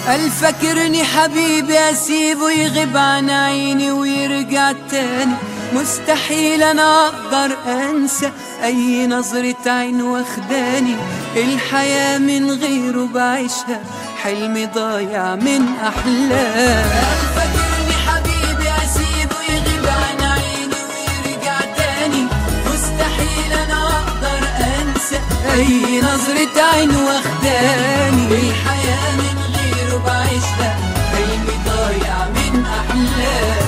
الفكرني حبيبي اسيبه يغيب عن عيني ويرجع تاني، مستحيل انا اقدر انسى اي نظرة عين واخداني، الحياة من غيره بعيشها حلمي ضايع من احلام. الفكرني حبيبي اسيبه يغيب عن عيني ويرجع تاني، مستحيل انا اقدر انسى اي نظرة عين واخداني، الحياة من غيره بعيشها حلمي ضايع من احلام.